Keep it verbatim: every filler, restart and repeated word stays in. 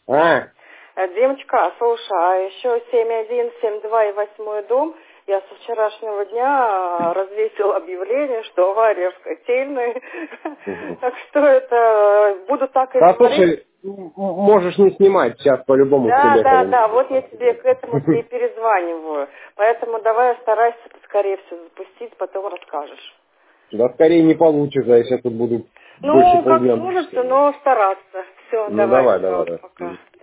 А, Э, Димочка, слушай, а еще семь один, семь два и восьмой дом, я со вчерашнего дня развесил объявление, что авария в котельной. угу. Так что это, буду так и Да, говорить. слушай, м- можешь не снимать, сейчас по-любому в Да, да, телефоне. да, вот я тебе к этому-то и перезваниваю. Поэтому давай старайся поскорее все запустить, потом расскажешь. Да скорее не получится, я сейчас тут буду больше Ну, как полдня. сложится, но стараться. Все, Ну давай, давай, давай, все, давай. пока.